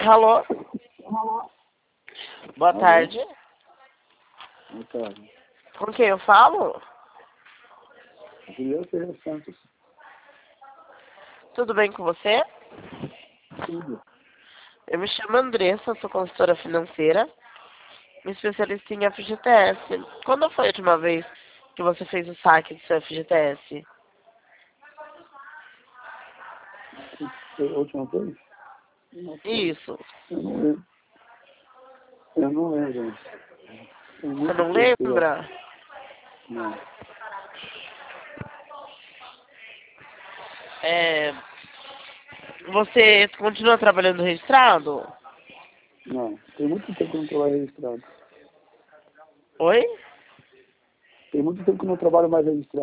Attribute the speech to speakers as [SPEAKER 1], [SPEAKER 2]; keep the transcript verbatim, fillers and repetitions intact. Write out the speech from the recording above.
[SPEAKER 1] Alô? Boa
[SPEAKER 2] Alô?
[SPEAKER 1] tarde.
[SPEAKER 2] Boa tarde.
[SPEAKER 1] Com quem eu falo?
[SPEAKER 2] Julião Ferreira Santos.
[SPEAKER 1] Tudo bem com você?
[SPEAKER 2] Tudo.
[SPEAKER 1] Eu me chamo Andressa, sou consultora financeira, especialista em F G T S. Quando foi a última vez que você fez o saque do seu F G T S?
[SPEAKER 2] Foi a última vez? Não foi.
[SPEAKER 1] Isso.
[SPEAKER 2] Eu não lembro. Eu não lembro. Tem
[SPEAKER 1] Você
[SPEAKER 2] muito
[SPEAKER 1] não
[SPEAKER 2] tempo que eu...
[SPEAKER 1] lembra?
[SPEAKER 2] Não.
[SPEAKER 1] É... Você continua trabalhando registrado?
[SPEAKER 2] Não. Tem muito tempo que eu não trabalho registrado.
[SPEAKER 1] Oi?
[SPEAKER 2] Tem muito tempo que eu não trabalho mais registrado.